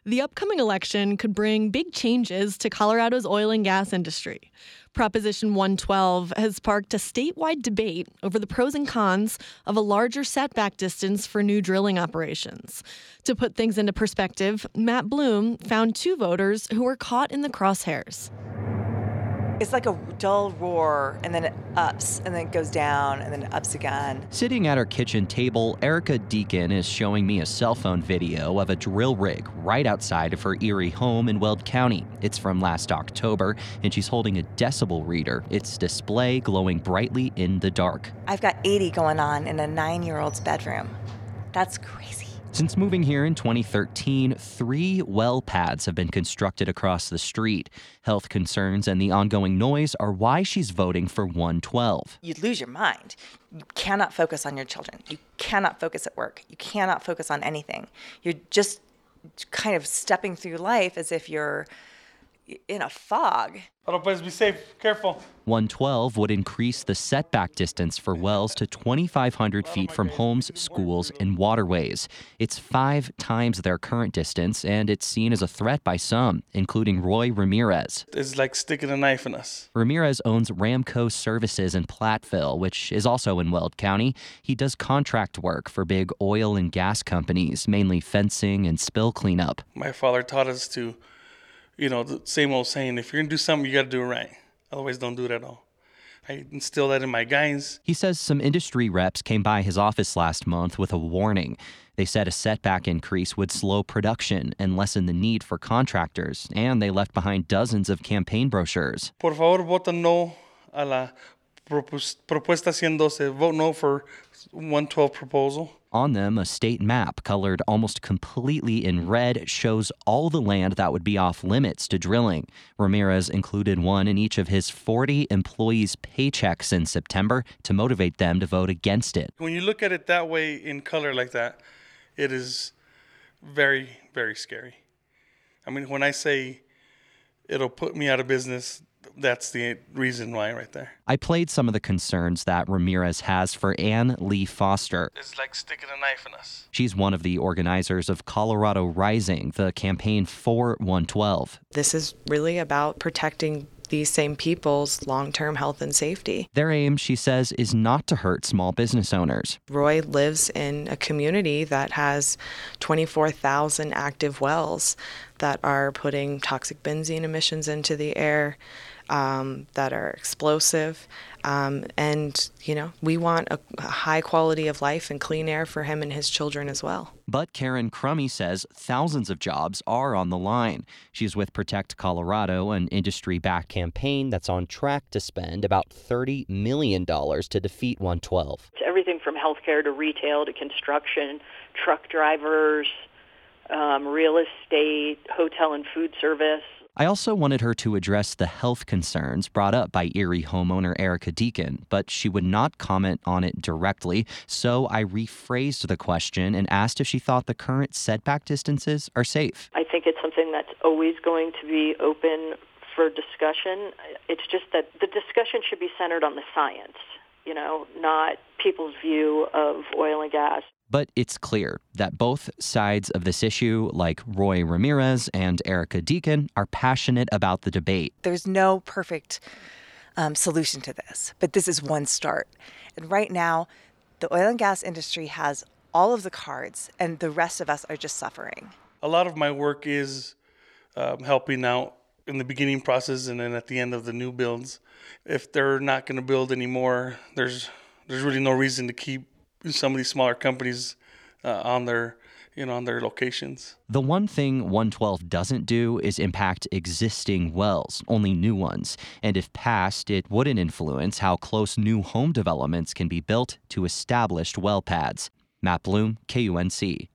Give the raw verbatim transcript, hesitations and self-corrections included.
The upcoming election could bring big changes to Colorado's oil and gas industry. Proposition one twelve has sparked a statewide debate over the pros and cons of a larger setback distance for new drilling operations. To put things into perspective, Matt Bloom found two voters who were caught in the crosshairs. It's like a dull roar, and then it ups, and then it goes down, and then it ups again. Sitting at her kitchen table, Erica Deacon is showing me a cell phone video of a drill rig right outside of her Erie home in Weld County. It's from last October, and she's holding a decibel reader, its display glowing brightly in the dark. I've got eighty going on in a nine-year-old's bedroom. That's crazy. Since moving here in twenty thirteen, three well pads have been constructed across the street. Health concerns and the ongoing noise are why she's voting for one twelve. You'd lose your mind. You cannot focus on your children. You cannot focus at work. You cannot focus on anything. You're just kind of stepping through life as if you're in a fog. Pero pues be safe, careful. one twelve would increase the setback distance for wells to twenty-five hundred feet from homes, schools, and waterways. It's five times their current distance, and it's seen as a threat by some, including Roy Ramirez. It's like sticking a knife in us. Ramirez owns Ramco Services in Platteville, which is also in Weld County. He does contract work for big oil and gas companies, mainly fencing and spill cleanup. My father taught us to, you know, the same old saying, if you're going to do something, you got to do it right. Otherwise, don't do it at all. I instill that in my guys. He says some industry reps came by his office last month with a warning. They said a setback increase would slow production and lessen the need for contractors, and they left behind dozens of campaign brochures. Por favor, vota no a la propuesta one twelve. Vote no for one twelve proposal. On them, a state map colored almost completely in red shows all the land that would be off limits to drilling. Ramirez included one in each of his forty employees' paychecks in September to motivate them to vote against it. When you look at it that way in color like that, it is very, very scary. I mean, when I say it'll put me out of business, that's the reason why right there. I played some of the concerns that Ramirez has for Ann Lee Foster. It's like sticking a knife in us. She's one of the organizers of Colorado Rising, the campaign for one twelve. This is really about protecting these same people's long-term health and safety. Their aim, she says, is not to hurt small business owners. Roy lives in a community that has twenty-four thousand active wells that are putting toxic benzene emissions into the air, um, that are explosive. Um, and, you know, we want a, a high quality of life and clean air for him and his children as well. But Karen Crummy says thousands of jobs are on the line. She's with Protect Colorado, an industry-backed campaign that's on track to spend about thirty million dollars to defeat one twelve. It's everything from healthcare to retail to construction, truck drivers, um, real estate, hotel and food service. I also wanted her to address the health concerns brought up by Erie homeowner Erica Deacon, but she would not comment on it directly, so I rephrased the question and asked if she thought the current setback distances are safe. I think it's something that's always going to be open for discussion. It's just that the discussion should be centered on the science, you know, not people's view of oil and gas. But it's clear that both sides of this issue, like Roy Ramirez and Erica Deacon, are passionate about the debate. There's no perfect um, solution to this, but this is one start. And right now, the oil and gas industry has all of the cards, and the rest of us are just suffering. A lot of my work is um, helping out in the beginning process and then at the end of the new builds. If they're not going to build anymore, there's there's really no reason to keep some of these smaller companies uh, on their, you know, on their locations. The one thing one twelve doesn't do is impact existing wells, only new ones. And if passed, it wouldn't influence how close new home developments can be built to established well pads. Matt Bloom, K U N C.